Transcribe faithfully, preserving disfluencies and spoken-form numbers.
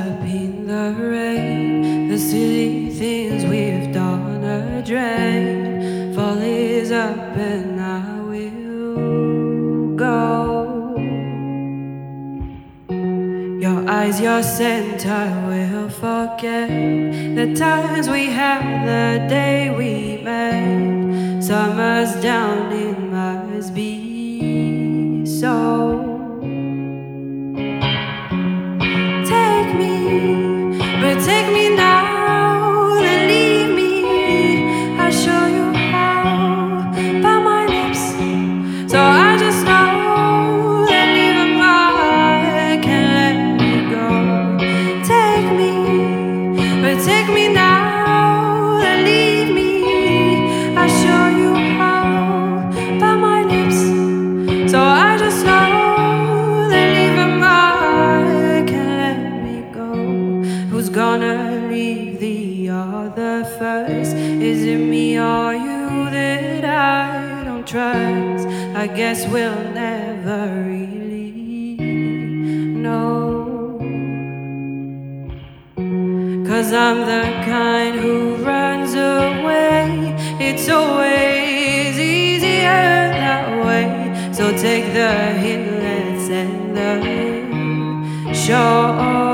up in the rain. The silly things we've done are drain. Fall is up and I will go. Your eyes, your scent, I will forget the times we had, the day we met. Summer's down, it must be so. Take me, but take me now, then leave me. I'll show you how, by my lips. So I just know that even I can let me go. Take me, but take me now, then leave me. I'll show you how, by my lips. So I just know that even I can let me go. Who's gonna leave the other first? Is it me or you that I don't trust? I guess we'll never really know. Cause I'm the kind who runs away. It's always easier that way. So take the hint, let's end the show.